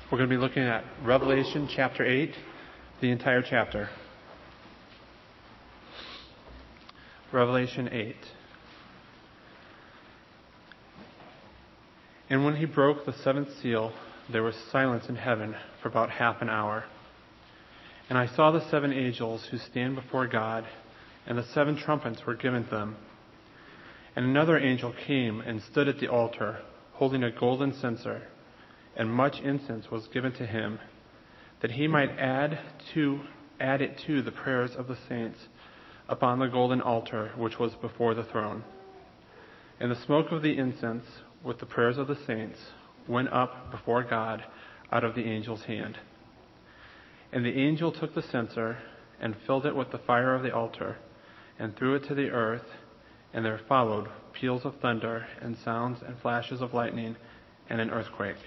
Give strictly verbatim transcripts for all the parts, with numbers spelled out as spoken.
We're going to be looking at Revelation chapter eight, the entire chapter. Revelation eight. And when he broke the seventh seal, there was silence in heaven for about half an hour. And I saw the seven angels who stand before God, and the seven trumpets were given to them. And another angel came and stood at the altar, holding a golden censer, and much incense was given to him, that he might add to add it to the prayers of the saints upon the golden altar which was before the throne. And the smoke of the incense with the prayers of the saints went up before God out of the angel's hand. And the angel took the censer and filled it with the fire of the altar, and threw it to the earth, and there followed peals of thunder, and sounds and flashes of lightning, and an earthquake.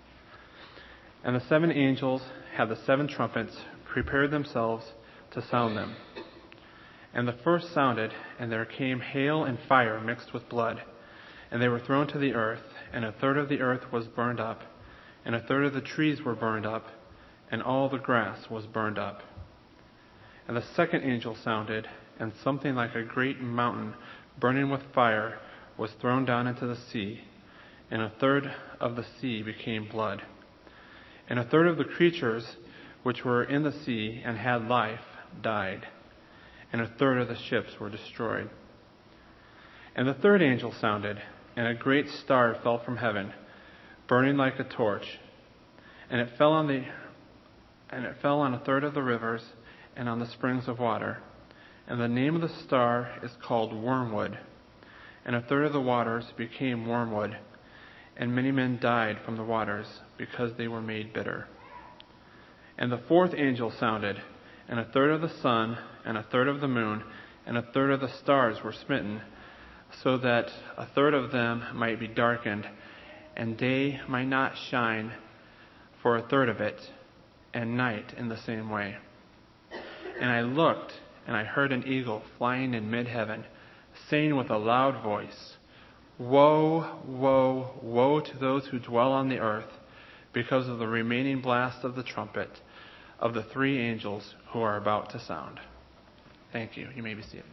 And the seven angels had the seven trumpets prepared themselves to sound them. And the first sounded, and there came hail and fire mixed with blood, and they were thrown to the earth, and a third of the earth was burned up, and a third of the trees were burned up, and all the grass was burned up. And the second angel sounded, and something like a great mountain burning with fire was thrown down into the sea, and a third of the sea became blood. And a third of the creatures which were in the sea and had life died, and a third of the ships were destroyed. And the third angel sounded, and a great star fell from heaven, burning like a torch, and it fell on the and it fell on a third of the rivers and on the springs of water. And the name of the star is called Wormwood. And a third of the waters became wormwood, and many men died from the waters because they were made bitter. And the fourth angel sounded, and a third of the sun, and a third of the moon, and a third of the stars were smitten, so that a third of them might be darkened, and day might not shine for a third of it, and night in the same way. And I looked, and I heard an eagle flying in mid-heaven, saying with a loud voice, Woe, woe, woe to those who dwell on the earth, because of the remaining blast of the trumpet of the three angels who are about to sound. Thank you. You may be seated.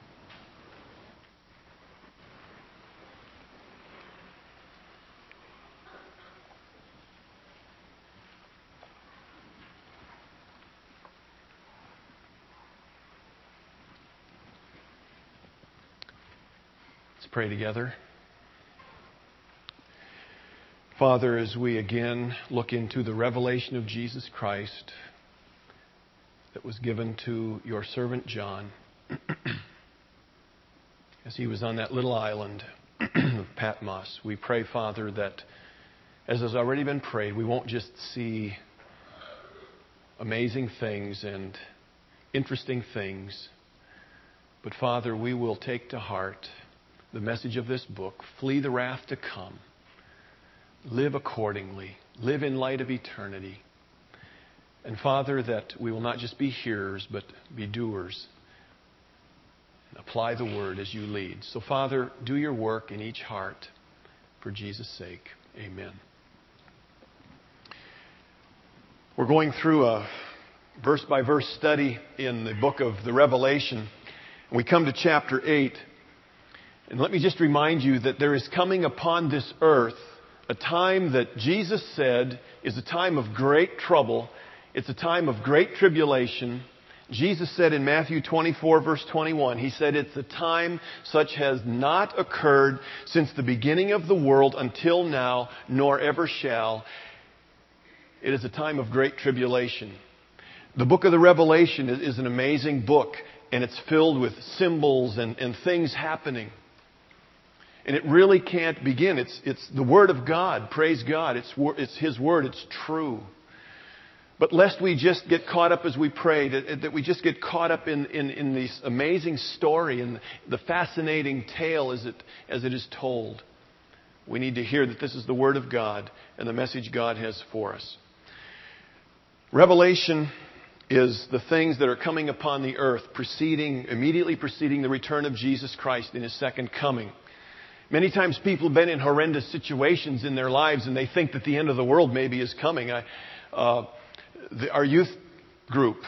Let's pray together. Father, as we again look into the revelation of Jesus Christ that was given to your servant John as he was on that little island of Patmos, we pray, Father, that as has already been prayed, we won't just see amazing things and interesting things, but Father, we will take to heart the message of this book, flee the wrath to come, live accordingly, live in light of eternity. And Father, that we will not just be hearers, but be doers. And apply the word as you lead. So Father, do your work in each heart for Jesus' sake. Amen. We're going through a verse-by-verse study in the book of the Revelation. We come to chapter eight. And let me just remind you that there is coming upon this earth a time that Jesus said is a time of great trouble. It's a time of great tribulation. Jesus said in Matthew twenty-four, verse twenty-one, He said, it's a time such has not occurred since the beginning of the world until now, nor ever shall. It is a time of great tribulation. The book of the Revelation is, is an amazing book, and it's filled with symbols and, and things happening. And it really can't begin. It's, it's the Word of God. Praise God. It's, it's His Word. It's true. But lest we just get caught up as we pray, that, that we just get caught up in, in, in this amazing story and the fascinating tale as it, as it is told, we need to hear that this is the Word of God and the message God has for us. Revelation is the things that are coming upon the earth, preceding, immediately preceding the return of Jesus Christ in His second coming. Many times people have been in horrendous situations in their lives and they think that the end of the world maybe is coming. I, uh, the, our youth group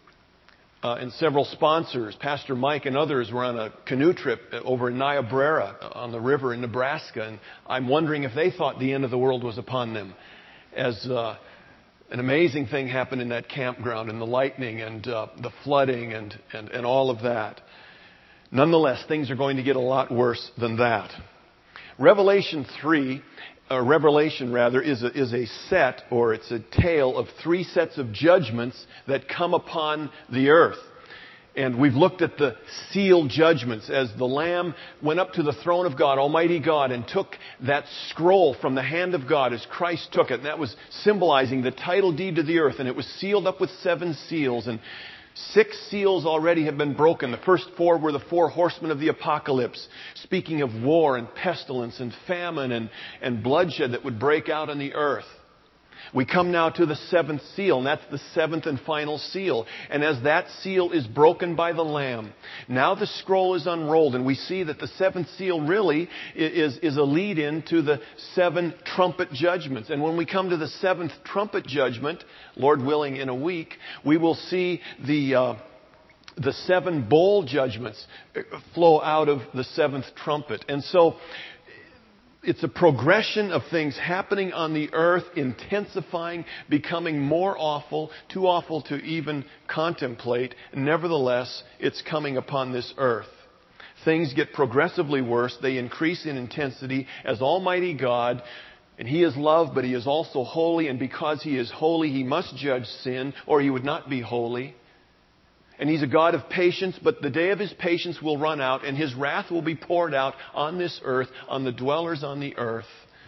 uh, and several sponsors, Pastor Mike and others, were on a canoe trip over in Niobrara on the river in Nebraska. And I'm wondering if they thought the end of the world was upon them, as uh, an amazing thing happened in that campground, and the lightning and uh, the flooding and, and, and all of that. Nonetheless, things are going to get a lot worse than that. Revelation three, or Revelation rather, is a, is a set, or it's a tale of three sets of judgments that come upon the earth. And we've looked at the seal judgments as the Lamb went up to the throne of God, Almighty God, and took that scroll from the hand of God as Christ took it. And that was symbolizing the title deed to the earth. And it was sealed up with seven seals. And six seals already have been broken. The first four were the four horsemen of the apocalypse, speaking of war and pestilence and famine and, and bloodshed that would break out on the earth. We come now to the seventh seal, and that's the seventh and final seal. And as that seal is broken by the Lamb, now the scroll is unrolled, and we see that the seventh seal really is, is a lead-in to the seven trumpet judgments. And when we come to the seventh trumpet judgment, Lord willing in a week, we will see the... Uh, the seven bowl judgments flow out of the seventh trumpet. And so it's a progression of things happening on the earth, intensifying, becoming more awful, too awful to even contemplate. Nevertheless, it's coming upon this earth. Things get progressively worse. They increase in intensity as Almighty God, and He is love, but He is also holy, and because He is holy, He must judge sin, or He would not be holy. And He's a God of patience, but the day of His patience will run out, and His wrath will be poured out on this earth, on the dwellers on the earth.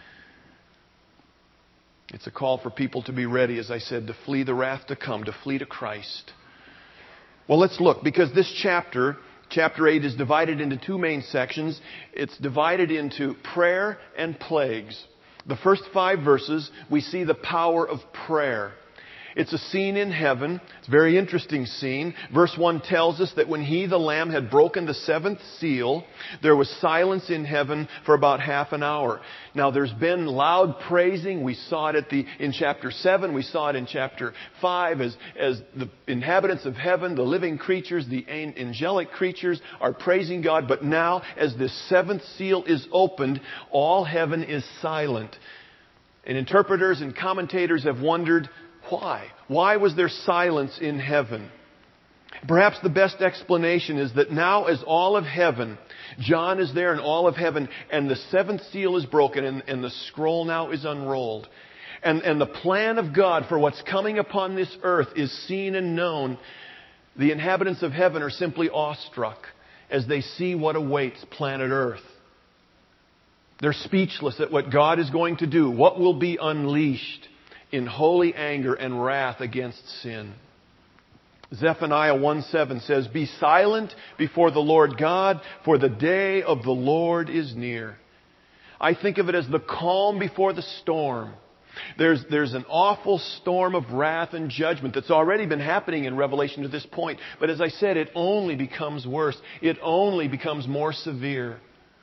It's a call for people to be ready, as I said, to flee the wrath to come, to flee to Christ. Well, let's look, because this chapter, chapter eight, is divided into two main sections. It's divided into prayer and plagues. The first five verses, we see the power of prayer. It's a scene in heaven. It's a very interesting scene. Verse one tells us that when He, the Lamb, had broken the seventh seal, there was silence in heaven for about half an hour. Now, there's been loud praising. We saw it at the in chapter seven. We saw it in chapter five as, as the inhabitants of heaven, the living creatures, the angelic creatures are praising God. But now, as this seventh seal is opened, all heaven is silent. And interpreters and commentators have wondered, why? Why was there silence in heaven? Perhaps the best explanation is that now as all of heaven, John is there in all of heaven, and the seventh seal is broken, and, and the scroll now is unrolled. And, and the plan of God for what's coming upon this earth is seen and known. The inhabitants of heaven are simply awestruck as they see what awaits planet earth. They're speechless at what God is going to do, what will be unleashed in holy anger and wrath against sin. Zephaniah one seven says, "Be silent before the Lord God, for the day of the Lord is near." I think of it as the calm before the storm. There's, there's an awful storm of wrath and judgment that's already been happening in Revelation to this point. But as I said, it only becomes worse. It only becomes more severe.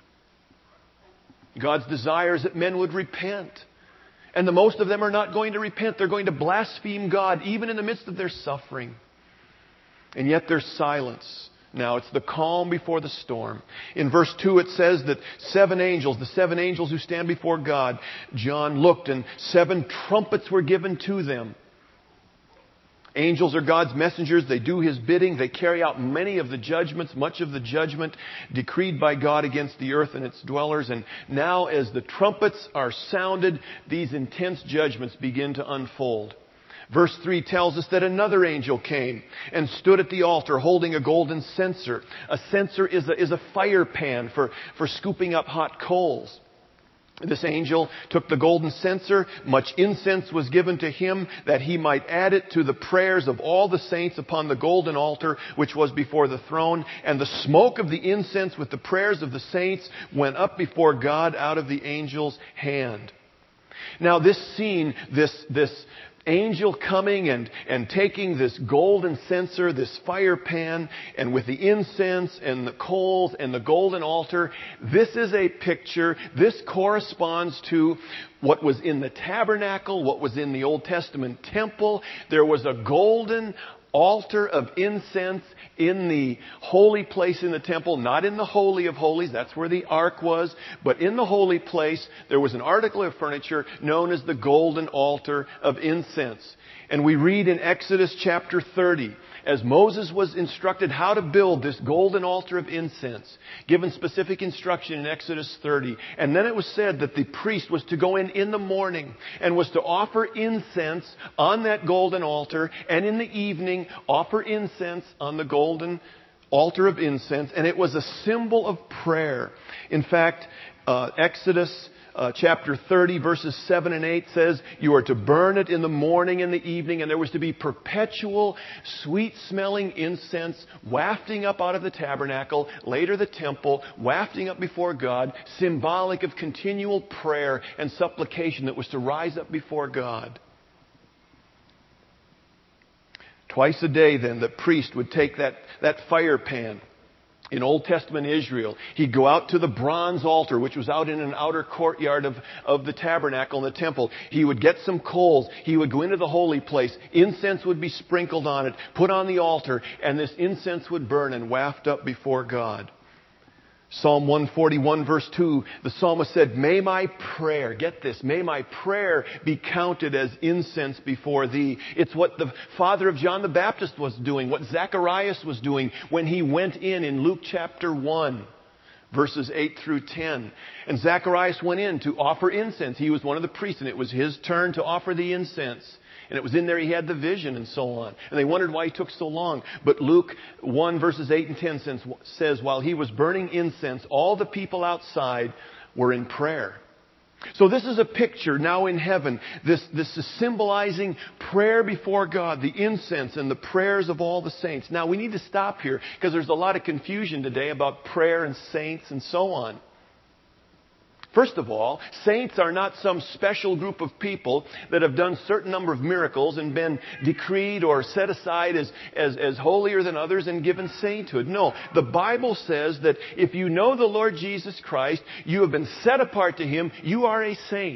God's desire is that men would repent. And the most of them are not going to repent. They're going to blaspheme God, even in the midst of their suffering. And yet there's silence. Now, it's the calm before the storm. In verse two, it says that seven angels, the seven angels who stand before God, John looked, and seven trumpets were given to them. Angels are God's messengers. They do His bidding. They carry out many of the judgments, much of the judgment decreed by God against the earth and its dwellers. And now as the trumpets are sounded, these intense judgments begin to unfold. Verse three tells us that another angel came and stood at the altar holding a golden censer. A censer is a, is a fire pan for, for scooping up hot coals. This angel took the golden censer. Much incense was given to him that he might add it to the prayers of all the saints upon the golden altar which was before the throne. And the smoke of the incense with the prayers of the saints went up before God out of the angel's hand. Now this scene, this, this angel coming and, and taking this golden censer, this fire pan, and with the incense and the coals and the golden altar, this is a picture, this corresponds to what was in the tabernacle, what was in the Old Testament temple. There was a golden altar of incense in the holy place in the temple, not in the Holy of Holies, that's where the ark was, but in the holy place there was an article of furniture known as the golden altar of incense. And we read in Exodus chapter thirty, as Moses was instructed how to build this golden altar of incense, given specific instruction in Exodus thirty. And then it was said that the priest was to go in in the morning and was to offer incense on that golden altar, and in the evening offer incense on the golden altar of incense. And it was a symbol of prayer. In fact, uh, Exodus Uh, chapter thirty, verses seven and eight says, you are to burn it in the morning and the evening, and there was to be perpetual, sweet-smelling incense wafting up out of the tabernacle, later the temple, wafting up before God, symbolic of continual prayer and supplication that was to rise up before God. Twice a day, then, the priest would take that, that fire pan. In Old Testament Israel, he'd go out to the bronze altar, which was out in an outer courtyard of, of the tabernacle and the temple. He would get some coals. He would go into the holy place. Incense would be sprinkled on it, put on the altar, and this incense would burn and waft up before God. Psalm one forty-one verse two, the psalmist said, may my prayer, get this, may my prayer be counted as incense before thee. It's what the father of John the Baptist was doing, what Zacharias was doing when he went in in Luke chapter one, verses eight through ten. And Zacharias went in to offer incense. He was one of the priests, and it was his turn to offer the incense. And it was in there he had the vision and so on. And they wondered why he took so long. But Luke one verses eight and ten says, while he was burning incense, all the people outside were in prayer. So this is a picture now in heaven. This, this is symbolizing prayer before God, the incense and the prayers of all the saints. Now we need to stop here because there's a lot of confusion today about prayer and saints and so on. First of all, saints are not some special group of people that have done a certain number of miracles and been decreed or set aside as, as, as holier than others and given sainthood. No, the Bible says that if you know the Lord Jesus Christ, you have been set apart to Him, you are a saint.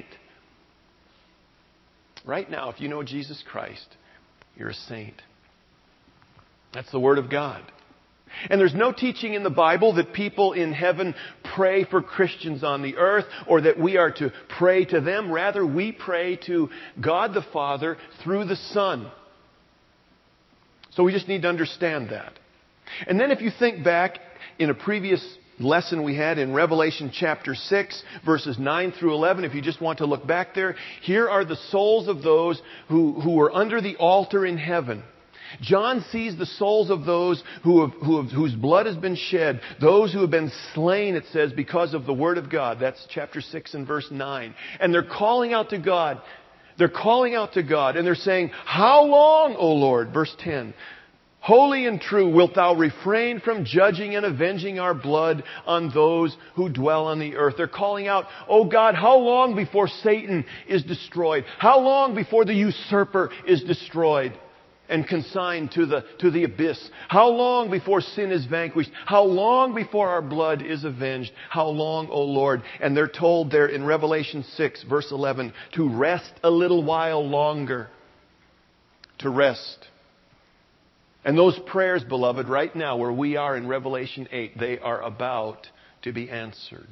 Right now, if you know Jesus Christ, you're a saint. That's the Word of God. And there's no teaching in the Bible that people in heaven pray for Christians on the earth or that we are to pray to them. Rather, we pray to God the Father through the Son. So we just need to understand that. And then if you think back in a previous lesson we had in Revelation chapter six, verses nine through eleven, if you just want to look back there, here are the souls of those who, who were under the altar in heaven. John sees the souls of those who have, who have, whose blood has been shed, those who have been slain, it says, because of the Word of God. That's chapter six and verse nine. And they're calling out to God. They're calling out to God and they're saying, how long, O Lord? Verse ten. Holy and true wilt thou refrain from judging and avenging our blood on those who dwell on the earth. They're calling out, oh God, how long before Satan is destroyed? How long before the usurper is destroyed and consigned to the, to the abyss? How long before sin is vanquished? How long before our blood is avenged? How long, O Lord? And they're told there in Revelation six, verse eleven, to rest a little while longer. To rest. And those prayers, beloved, right now where we are in Revelation eight, they are about to be answered.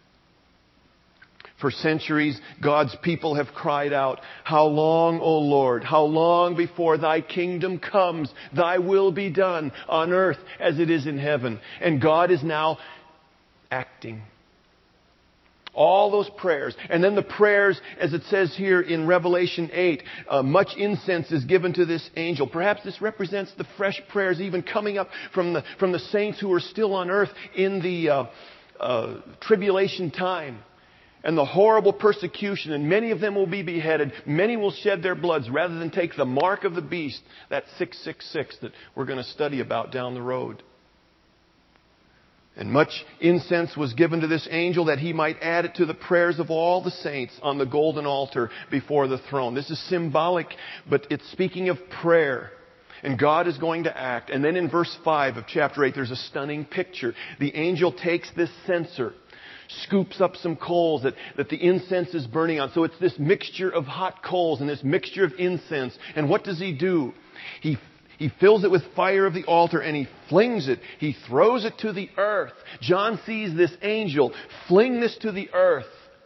For centuries, God's people have cried out, how long, O Lord, how long before thy kingdom comes, thy will be done on earth as it is in heaven. And God is now acting. All those prayers. And then the prayers, as it says here in Revelation eight, uh, much incense is given to this angel. Perhaps this represents the fresh prayers even coming up from the, from the saints who are still on earth in the uh, uh, tribulation time. And the horrible persecution, and many of them will be beheaded. Many will shed their bloods rather than take the mark of the beast, that six six six that we're going to study about down the road. And much incense was given to this angel that he might add it to the prayers of all the saints on the golden altar before the throne. This is symbolic, but it's speaking of prayer. And God is going to act. And then in verse five of chapter eight, there's a stunning picture. The angel takes this censer, scoops up some coals that, that the incense is burning on. So it's this mixture of hot coals and this mixture of incense. And what does he do? He He fills it with fire of the altar and he flings it. He throws it to the earth. John sees this angel fling this to the earth.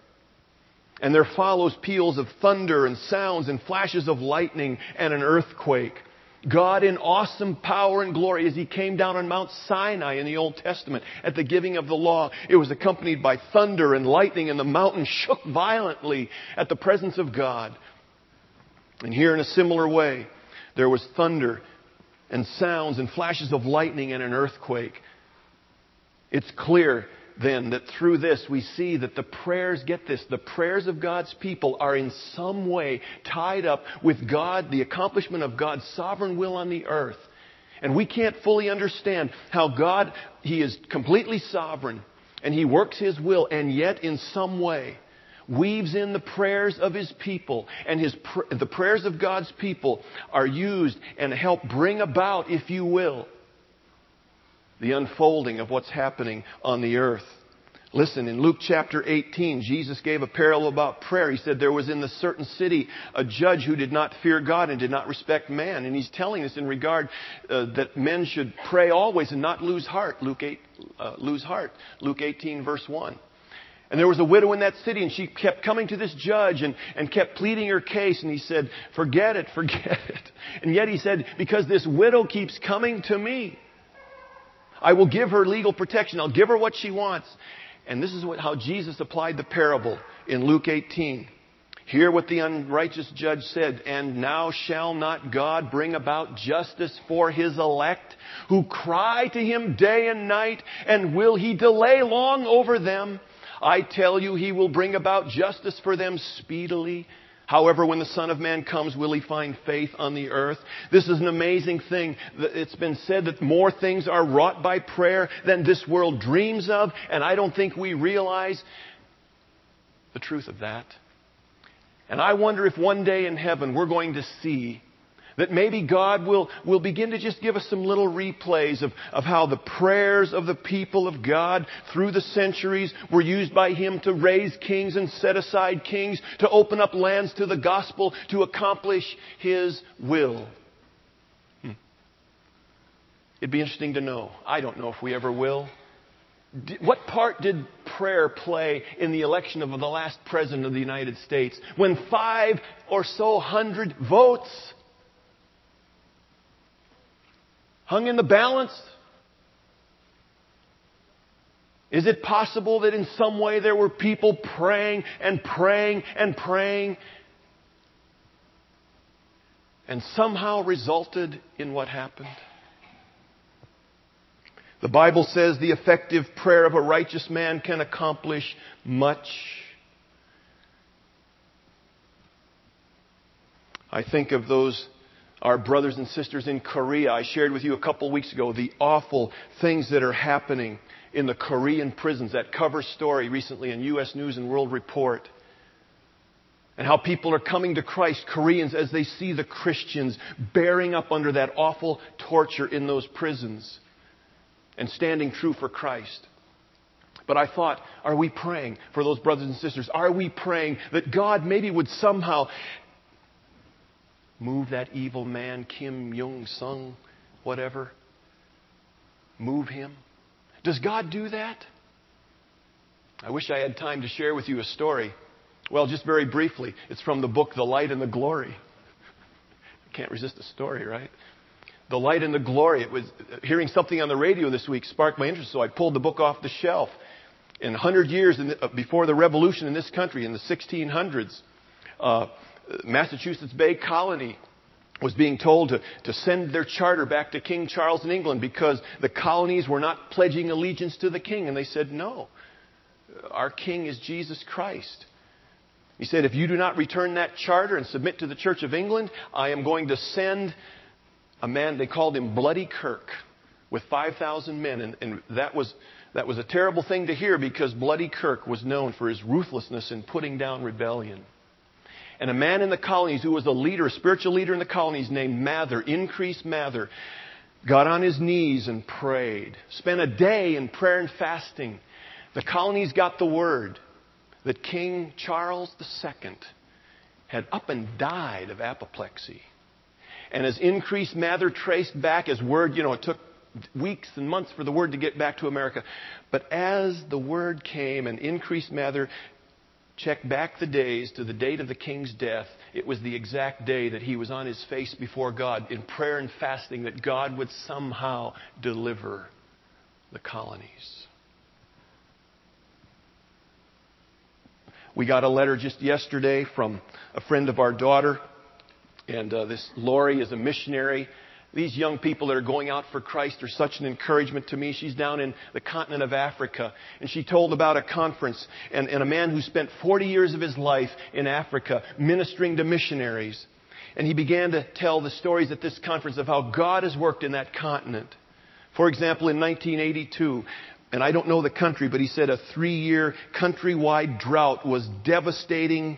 And there follows peals of thunder and sounds and flashes of lightning and an earthquake. God in awesome power and glory as he came down on Mount Sinai in the Old Testament at the giving of the law. It was accompanied by thunder and lightning, and the mountain shook violently at the presence of God. And here in a similar way, there was thunder and sounds and flashes of lightning and an earthquake. It's clear then that through this we see that the prayers, get this, the prayers of God's people are in some way tied up with God, the accomplishment of God's sovereign will on the earth. And we can't fully understand how God, He is completely sovereign and He works His will, and yet in some way weaves in the prayers of His people, and His pr- the prayers of God's people are used and help bring about, if you will, the unfolding of what's happening on the earth. Listen, in Luke chapter eighteen, Jesus gave a parable about prayer. He said there was in the certain city a judge who did not fear God and did not respect man. And He's telling us in regard uh, that men should pray always and not lose heart. Luke eight, uh, lose heart. Luke eighteen verse one. And there was a widow in that city, and she kept coming to this judge and, and kept pleading her case. And he said, forget it, forget it. And yet he said, because this widow keeps coming to me, I will give her legal protection. I'll give her what she wants. And this is what, how Jesus applied the parable in Luke eighteen. Hear what the unrighteous judge said. And now shall not God bring about justice for His elect, who cry to Him day and night? And will He delay long over them? I tell you, He will bring about justice for them speedily. However, when the Son of Man comes, will He find faith on the earth? This is an amazing thing. It's been said that more things are wrought by prayer than this world dreams of, and I don't think we realize the truth of that. And I wonder if one day in heaven we're going to see that maybe God will, will begin to just give us some little replays of, of how the prayers of the people of God through the centuries were used by Him to raise kings and set aside kings, to open up lands to the gospel, to accomplish His will. Hmm. It'd be interesting to know. I don't know if we ever will. What part did prayer play in the election of the last president of the United States, when five or so hundred votes hung in the balance? Is it possible that in some way there were people praying and praying and praying and somehow resulted in what happened? The Bible says the effective prayer of a righteous man can accomplish much. I think of those our brothers and sisters in Korea. I shared with you a couple weeks ago the awful things that are happening in the Korean prisons. That cover story recently in U S News and World Report. And how people are coming to Christ, Koreans, as they see the Christians bearing up under that awful torture in those prisons and standing true for Christ. But I thought, are we praying for those brothers and sisters? Are we praying that God maybe would somehow move that evil man, Kim Jong-sung, whatever? Move him? Does God do that? I wish I had time to share with you a story. Well, just very briefly. It's from the book, The Light and the Glory. Can't resist a story, right? The Light and the Glory. It was hearing something on the radio this week sparked my interest, so I pulled the book off the shelf. In one hundred years in the, before the Revolution in this country, in the sixteen hundreds, uh, Massachusetts Bay Colony was being told to, to send their charter back to King Charles in England because the colonies were not pledging allegiance to the king. And they said, no, our king is Jesus Christ. He said, if you do not return that charter and submit to the Church of England, I am going to send a man, they called him Bloody Kirk, with five thousand men. And, and that was That was a terrible thing to hear because Bloody Kirk was known for his ruthlessness in putting down rebellion. And a man in the colonies who was a leader, a spiritual leader in the colonies named Mather, Increase Mather, got on his knees and prayed. Spent a day in prayer and fasting. The colonies got the word that King Charles the Second had up and died of apoplexy. And as Increase Mather traced back, as word, you know, it took weeks and months for the word to get back to America. But as the word came and Increase Mather checked back the days to the date of the king's death, it was the exact day that he was on his face before God in prayer and fasting that God would somehow deliver the colonies. We got a letter just yesterday from a friend of our daughter, and uh, this Lori is a missionary. These young people that are going out for Christ are such an encouragement to me. She's down in the continent of Africa, and she told about a conference and, and a man who spent forty years of his life in Africa ministering to missionaries. And he began to tell the stories at this conference of how God has worked in that continent. For example, in nineteen eighty-two, and I don't know the country, but he said a three-year countrywide drought was devastating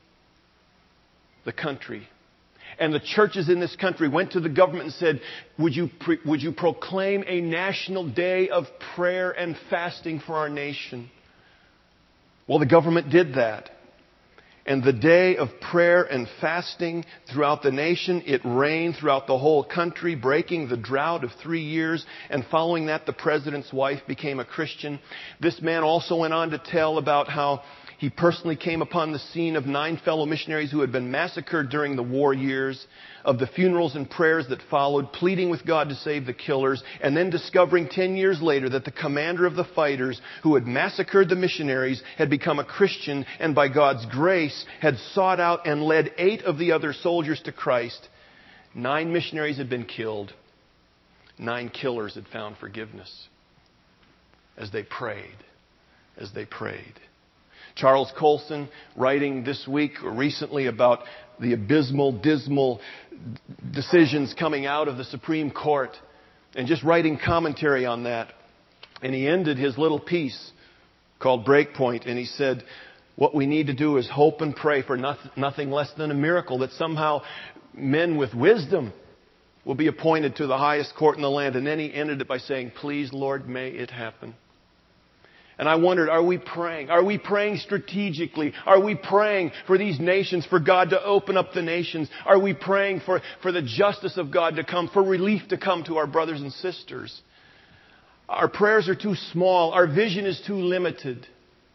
the country. And the churches in this country went to the government and said, would you, pre- would you proclaim a national day of prayer and fasting for our nation? Well, the government did that. And the day of prayer and fasting throughout the nation, it rained throughout the whole country, breaking the drought of three years. And following that, the president's wife became a Christian. This man also went on to tell about how he personally came upon the scene of nine fellow missionaries who had been massacred during the war years, of the funerals and prayers that followed, pleading with God to save the killers, and then discovering ten years later that the commander of the fighters who had massacred the missionaries had become a Christian and by God's grace had sought out and led eight of the other soldiers to Christ. Nine missionaries had been killed. Nine killers had found forgiveness as they prayed, as they prayed. Charles Colson, writing this week or recently about the abysmal, dismal decisions coming out of the Supreme Court, and just writing commentary on that. And he ended his little piece called Breakpoint, and he said, what we need to do is hope and pray for nothing, nothing less than a miracle, that somehow men with wisdom will be appointed to the highest court in the land. And then he ended it by saying, please, Lord, may it happen. And I wondered, are we praying? Are we praying strategically? Are we praying for these nations, for God to open up the nations? Are we praying for, for the justice of God to come, for relief to come to our brothers and sisters? Our prayers are too small. Our vision is too limited.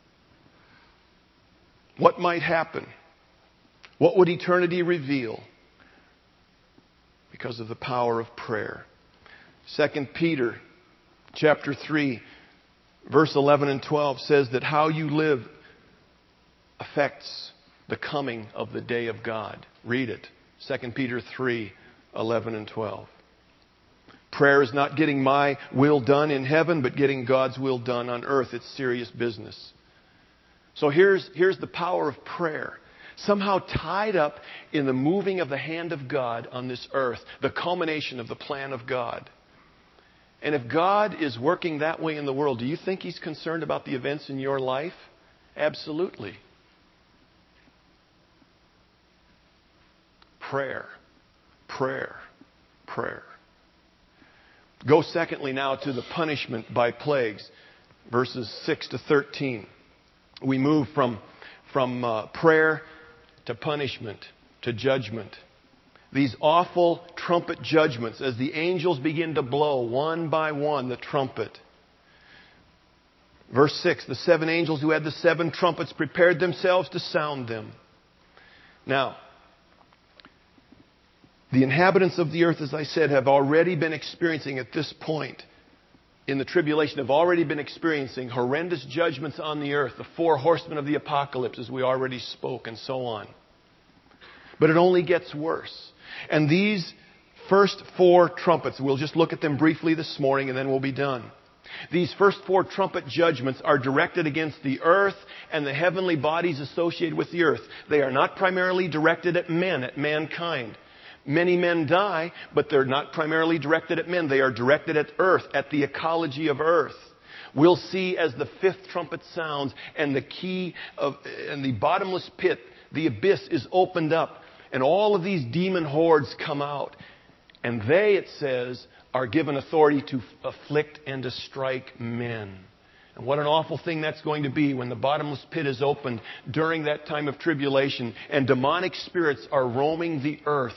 What might happen? What would eternity reveal? Because of the power of prayer. Second Peter chapter three. Verse eleven and twelve says that how you live affects the coming of the day of God. Read it. Second Peter three, eleven and twelve. Prayer is not getting my will done in heaven, but getting God's will done on earth. It's serious business. So here's, here's the power of prayer. Somehow tied up in the moving of the hand of God on this earth. The culmination of the plan of God. And if God is working that way in the world, do you think He's concerned about the events in your life? Absolutely. Prayer, prayer, prayer. Go secondly now to the punishment by plagues, verses six to thirteen. We move from, from uh, prayer to punishment, to judgment. These awful trumpet judgments as the angels begin to blow one by one the trumpet. Verse six, the seven angels who had the seven trumpets prepared themselves to sound them. Now, the inhabitants of the earth, as I said, have already been experiencing at this point in the tribulation, have already been experiencing horrendous judgments on the earth, the four horsemen of the apocalypse, as we already spoke, and so on. But it only gets worse. And these first four trumpets, we'll just look at them briefly this morning and then we'll be done. These first four trumpet judgments are directed against the earth and the heavenly bodies associated with the earth. They are not primarily directed at men, at mankind. Many men die, but they're not primarily directed at men. They are directed at earth, at the ecology of earth. we'll see as the fifth trumpet sounds and the key of, and the bottomless pit, the abyss is opened up, and all of these demon hordes come out. And they, it says, are given authority to afflict and to strike men. And what an awful thing that's going to be when the bottomless pit is opened during that time of tribulation and demonic spirits are roaming the earth.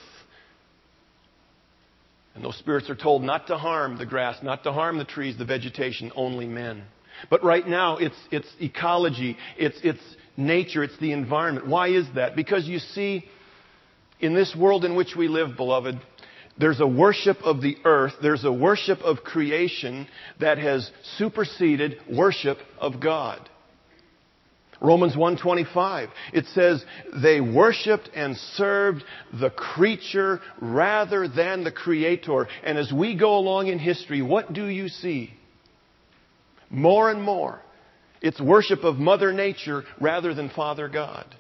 And those spirits are told not to harm the grass, not to harm the trees, the vegetation, only men. But right now, it's, it's ecology, it's, it's nature, it's the environment. Why is that? Because you see, in this world in which we live, beloved, there's a worship of the earth, there's a worship of creation that has superseded worship of God. Romans one twenty-five, it says, they worshipped and served the creature rather than the Creator. And as we go along in history, what do you see? More and more, it's worship of Mother Nature rather than Father God.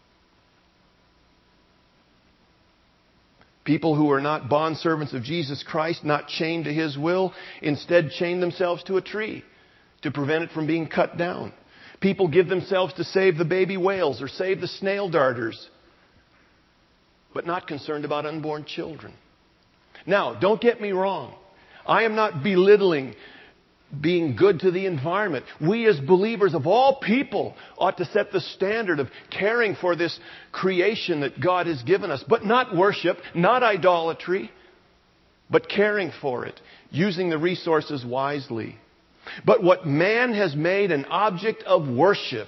People who are not bondservants of Jesus Christ, not chained to His will, instead chain themselves to a tree to prevent it from being cut down. People give themselves to save the baby whales or save the snail darters, but not concerned about unborn children. Now, don't get me wrong. I am not belittling being good to the environment. We as believers of all people ought to set the standard of caring for this creation that God has given us, but not worship, not idolatry, but caring for it, using the resources wisely. But what man has made an object of worship,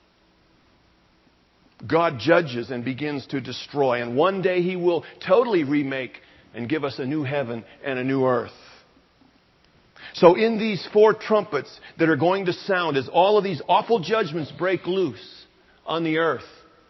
God judges and begins to destroy. And one day He will totally remake and give us a new heaven and a new earth. So in these four trumpets that are going to sound as all of these awful judgments break loose on the earth,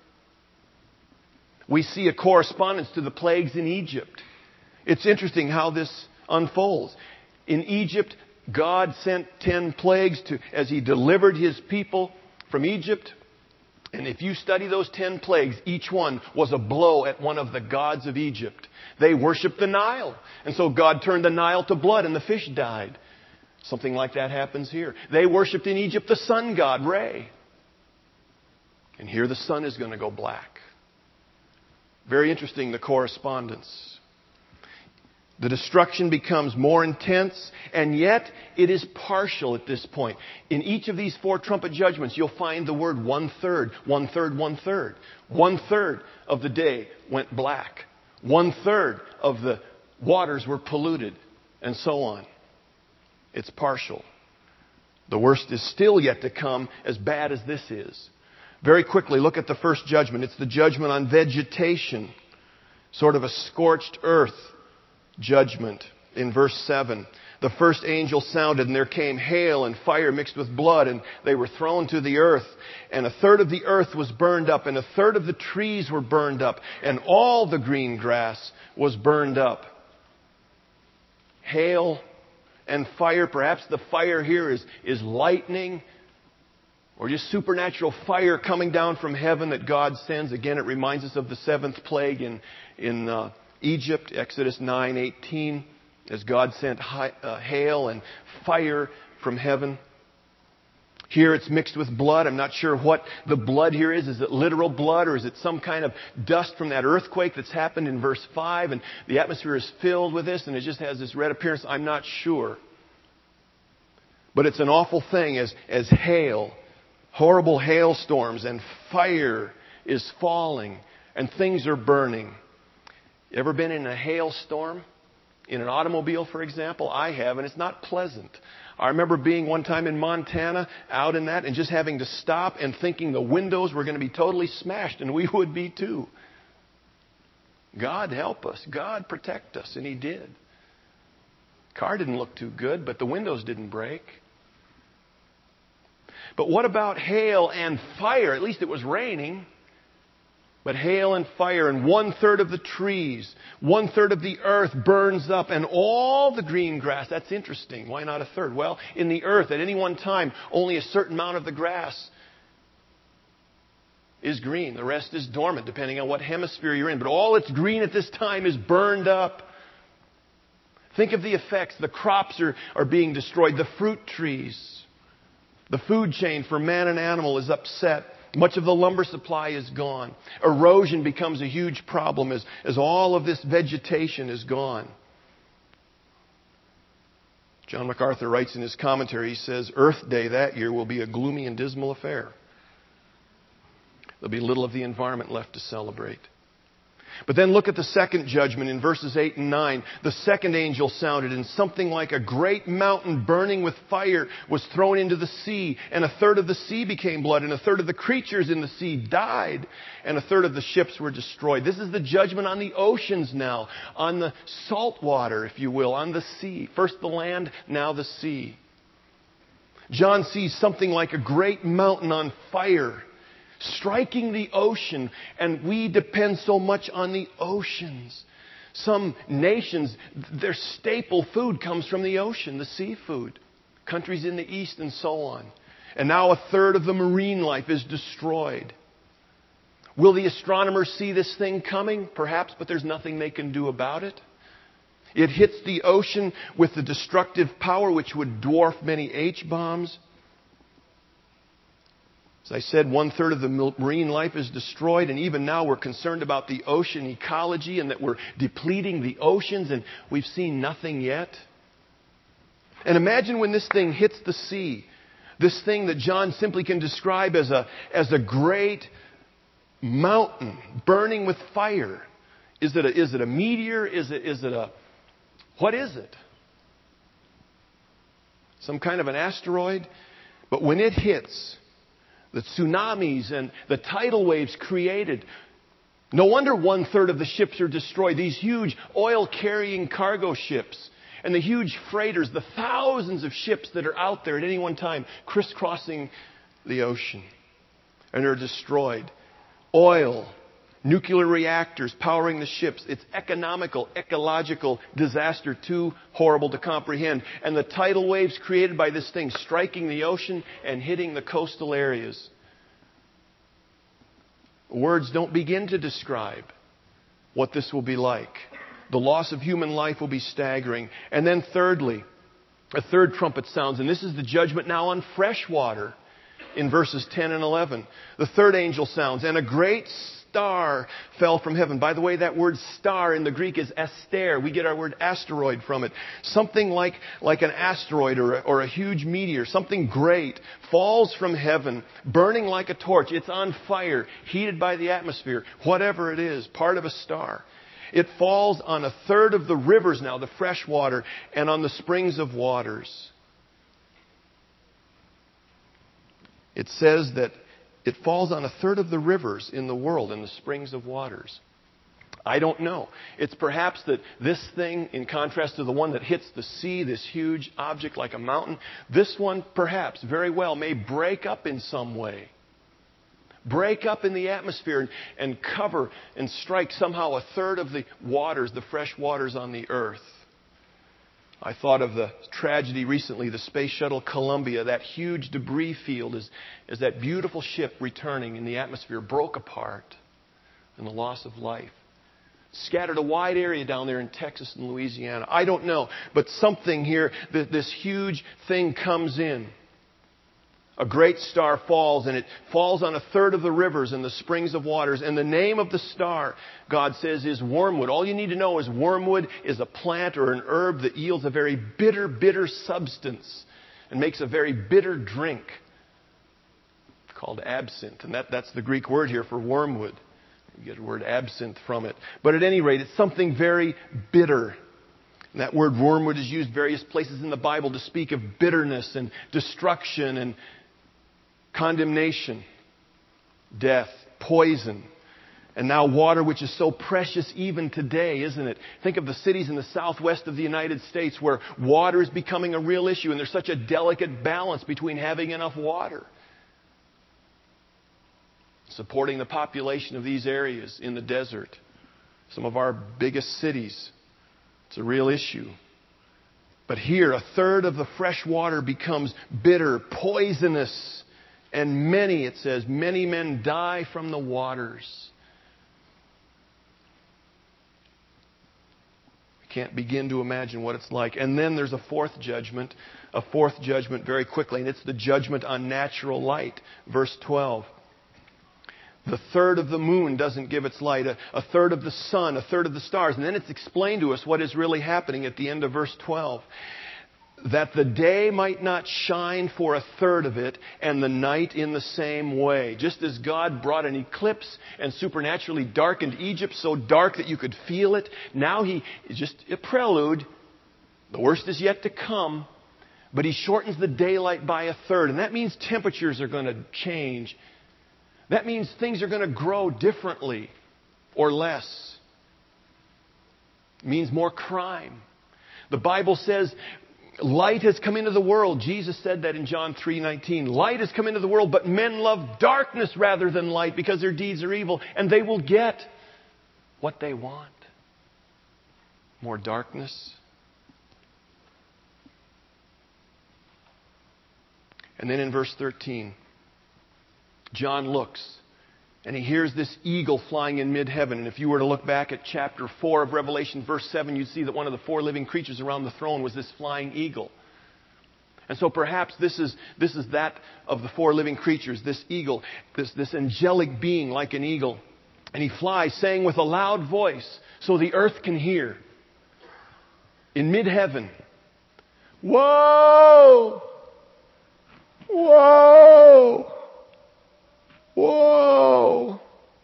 we see a correspondence to the plagues in Egypt. It's interesting how this unfolds. In Egypt, God sent ten plagues to, as He delivered His people from Egypt. And if you study those ten plagues, each one was a blow at one of the gods of Egypt. They worshipped the Nile. And so God turned the Nile to blood and the fish died. Something like that happens here. They worshipped in Egypt the sun god, Re. And here the sun is going to go black. Very interesting, the correspondence. The destruction becomes more intense, and yet it is partial at this point. In each of these four trumpet judgments, you'll find the word one-third, one-third, one-third. One-third of the day went black. One-third of the waters were polluted, and so on. It's partial. The worst is still yet to come, as bad as this is. Very quickly, look at the first judgment. It's the judgment on vegetation, sort of a scorched earth judgment. In verse seven, the first angel sounded, and there came hail and fire mixed with blood, and they were thrown to the earth. And a third of the earth was burned up, and a third of the trees were burned up, and all the green grass was burned up. Hail and fire, perhaps the fire here is, is lightning, or just supernatural fire coming down from heaven that God sends. Again, it reminds us of the seventh plague in, in uh, Egypt, Exodus nine eighteen, as God sent high, uh, hail and fire from heaven. Here it's mixed with blood. I'm not sure what the blood here is. Is it literal blood, or is it some kind of dust from that earthquake that's happened in verse five, and the atmosphere is filled with this and it just has this red appearance? I'm not sure. But it's an awful thing as, as hail, horrible hailstorms, and fire is falling and things are burning. You ever been in a hailstorm? In an automobile, for example? I have, and it's not pleasant. I remember being one time in Montana, out in that, and just having to stop and thinking the windows were going to be totally smashed, and we would be too. God help us. God protect us, and He did. Car didn't look too good, but the windows didn't break. But what about hail and fire? At least it was raining. But hail and fire, and one-third of the trees, one-third of the earth burns up, and all the green grass. That's interesting. Why not a third? Well, in the earth, at any one time, only a certain amount of the grass is green. The rest is dormant, depending on what hemisphere you're in. But all that's green at this time is burned up. Think of the effects. The crops are, are being destroyed. The fruit trees The food chain for man and animal is upset. Much of the lumber supply is gone. Erosion becomes a huge problem as, as all of this vegetation is gone. John MacArthur writes in his commentary, he says, Earth Day that year will be a gloomy and dismal affair. There'll be little of the environment left to celebrate. But then look at the second judgment in verses eight and nine. The second angel sounded, and something like a great mountain burning with fire was thrown into the sea. And a third of the sea became blood, and a third of the creatures in the sea died, and a third of the ships were destroyed. This is the judgment on the oceans now, on the salt water, if you will, on the sea. First the land, now the sea. John sees something like a great mountain on fire, striking the ocean, and we depend so much on the oceans. Some nations, their staple food comes from the ocean, the seafood. Countries in the east and so on. And now a third of the marine life is destroyed. Will the astronomers see this thing coming? Perhaps, but there's nothing they can do about it. It hits the ocean with the destructive power which would dwarf many H-bombs. As I said, one-third of the marine life is destroyed, and even now we're concerned about the ocean ecology and that we're depleting the oceans, and we've seen nothing yet. And imagine when this thing hits the sea, this thing that John simply can describe as a, as a great mountain burning with fire. Is it a, is it a meteor? Is it, is it a... What is it? Some kind of an asteroid? But when it hits, the tsunamis and the tidal waves created. No wonder one-third of the ships are destroyed. These huge oil-carrying cargo ships and the huge freighters, the thousands of ships that are out there at any one time crisscrossing the ocean. And they're destroyed. Oil, nuclear reactors powering the ships. It's economical, ecological disaster too horrible to comprehend. And the tidal waves created by this thing striking the ocean and hitting the coastal areas. Words don't begin to describe what this will be like. The loss of human life will be staggering. And then thirdly, a third trumpet sounds, and this is the judgment now on fresh water in verses ten and eleven. The third angel sounds, and a great star fell from heaven. By the way, that word star in the Greek is aster. We get our word asteroid from it. Something like, like an asteroid or a, or a huge meteor, something great, falls from heaven, burning like a torch. It's on fire, heated by the atmosphere, whatever it is, part of a star. It falls on a third of the rivers now, the fresh water, and on the springs of waters. It says that it falls on a third of the rivers in the world and the springs of waters. I don't know. It's perhaps that this thing, in contrast to the one that hits the sea, this huge object like a mountain, this one perhaps, very well, may break up in some way. Break up in the atmosphere and, and cover and strike somehow a third of the waters, the fresh waters on the earth. I thought of the tragedy recently, the Space Shuttle Columbia, that huge debris field as, as that beautiful ship returning in the atmosphere broke apart and the loss of life. Scattered a wide area down there in Texas and Louisiana. I don't know, but something here, this huge thing comes in. A great star falls, and it falls on a third of the rivers and the springs of waters. And the name of the star, God says, is wormwood. All you need to know is wormwood is a plant or an herb that yields a very bitter, bitter substance and makes a very bitter drink called absinthe. And that, that's the Greek word here for wormwood. You get the word absinthe from it. But at any rate, it's something very bitter. And that word wormwood is used various places in the Bible to speak of bitterness and destruction and condemnation, death, poison, and now water, which is so precious even today, isn't it? Think of the cities in the southwest of the United States where water is becoming a real issue, and there's such a delicate balance between having enough water, supporting the population of these areas in the desert, some of our biggest cities. It's a real issue. But here, a third of the fresh water becomes bitter, poisonous, and many, it says, many men die from the waters. We Can't begin to imagine what it's like. And then there's a fourth judgment, a fourth judgment very quickly, and it's the judgment on natural light. Verse twelve. The third of the moon doesn't give its light, a, a third of the sun, a third of the stars. And then it's explained to us what is really happening at the end of verse twelve. That the day might not shine for a third of it, and the night in the same way. Just as God brought an eclipse and supernaturally darkened Egypt so dark that you could feel it, now He is just a prelude. The worst is yet to come, but He shortens the daylight by a third. And that means temperatures are going to change. That means things are going to grow differently or less. It means more crime. The Bible says light has come into the world. Jesus said that in John three nineteen. Light has come into the world, but men love darkness rather than light because their deeds are evil. And they will get what they want. More darkness. And then in verse thirteen, John looks and he hears this eagle flying in mid-heaven. And if you were to look back at chapter four of Revelation, verse seven, you'd see that one of the four living creatures around the throne was this flying eagle. And so perhaps this is, this is that of the four living creatures, this eagle, this, this angelic being like an eagle. And he flies, saying with a loud voice, so the earth can hear, in mid-heaven, "Whoa! Whoa! Whoa!"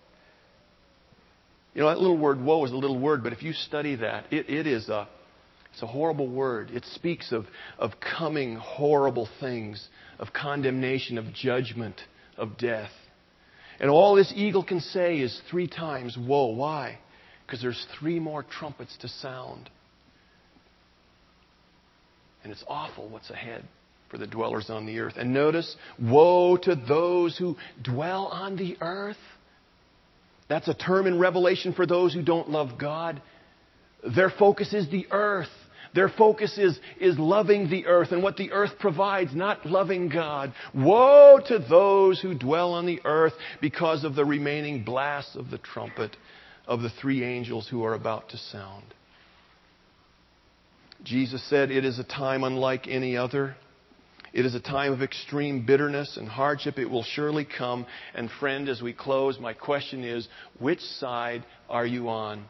You know, that little word, "whoa," is a little word, but if you study that, it, it is a, it's a horrible word. It speaks of, of coming horrible things, of condemnation, of judgment, of death. And all this eagle can say is three times, "Whoa." Why? Because there's three more trumpets to sound. And it's awful what's ahead for the dwellers on the earth. And notice, woe to those who dwell on the earth. That's a term in Revelation for those who don't love God. Their focus is the earth. Their focus is, is loving the earth and what the earth provides, not loving God. Woe to those who dwell on the earth because of the remaining blasts of the trumpet of the three angels who are about to sound. Jesus said it is a time unlike any other. It is a time of extreme bitterness and hardship. It will surely come. And friend, as we close, my question is, which side are you on?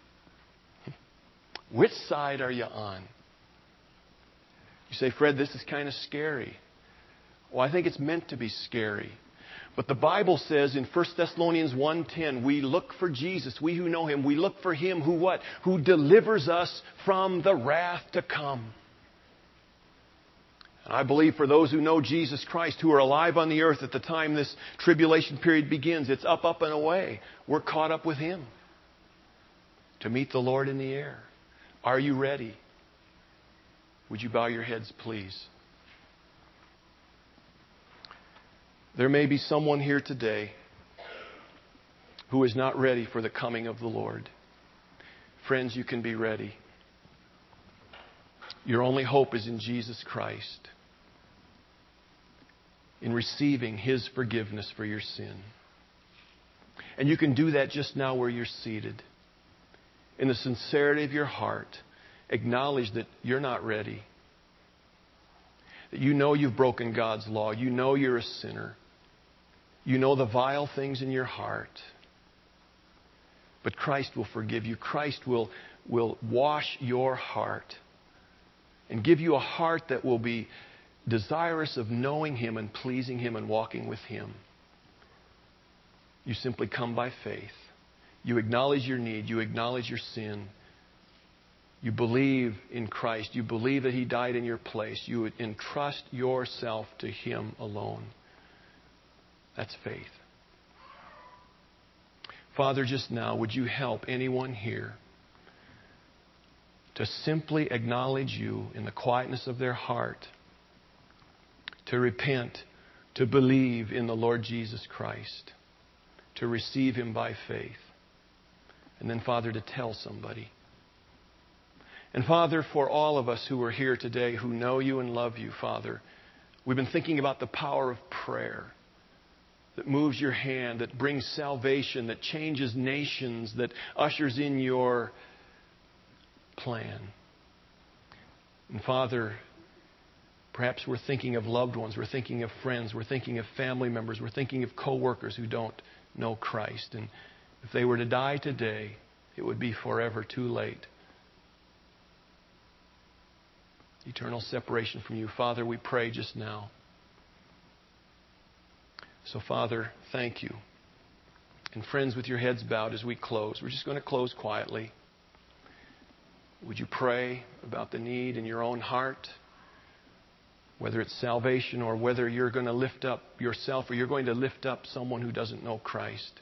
Which side are you on? You say, "Fred, this is kind of scary." Well, I think it's meant to be scary. But the Bible says in First Thessalonians one ten, we look for Jesus, we who know Him, we look for Him who what? Who delivers us from the wrath to come. And I believe for those who know Jesus Christ, who are alive on the earth at the time this tribulation period begins, it's up, up, and away. We're caught up with Him to meet the Lord in the air. Are you ready? Would you bow your heads, please? There may be someone here today who is not ready for the coming of the Lord. Friends, you can be ready. Your only hope is in Jesus Christ, in receiving His forgiveness for your sin. And you can do that just now where you're seated. In the sincerity of your heart, acknowledge that you're not ready. That you know you've broken God's law. You know you're a sinner. You know the vile things in your heart. But Christ will forgive you. Christ will, will wash your heart and give you a heart that will be desirous of knowing Him and pleasing Him and walking with Him. You simply come by faith. You acknowledge your need. You acknowledge your sin. You believe in Christ. You believe that He died in your place. You would entrust yourself to Him alone. That's faith. Father, just now, would you help anyone here to simply acknowledge You in the quietness of their heart, to repent, to believe in the Lord Jesus Christ, to receive Him by faith, and then, Father, to tell somebody. And Father, for all of us who are here today who know You and love You, Father, we've been thinking about the power of prayer that moves Your hand, that brings salvation, that changes nations, that ushers in Your plan. And Father, perhaps we're thinking of loved ones, we're thinking of friends, we're thinking of family members, we're thinking of co-workers who don't know Christ. And if they were to die today, it would be forever too late. Eternal separation from you. Father, we pray just now. So, Father, thank you. And friends, with your heads bowed as we close, we're just going to close quietly. Would you pray about the need in your own heart? Whether it's salvation or whether you're going to lift up yourself or you're going to lift up someone who doesn't know Christ.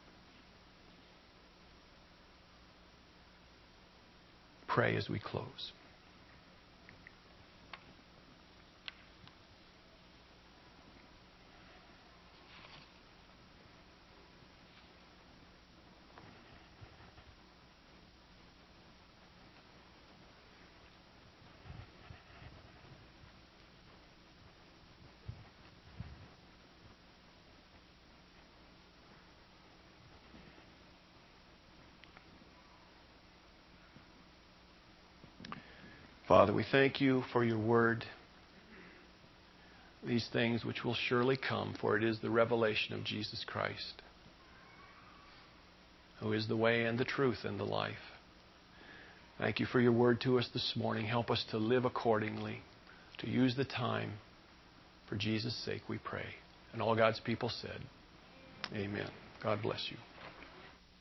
Pray as we close. Father, we thank you for your word. These things which will surely come, for it is the revelation of Jesus Christ, who is the way and the truth and the life. Thank you for your word to us this morning. Help us to live accordingly, to use the time for Jesus' sake, we pray. And all God's people said, amen. God bless you.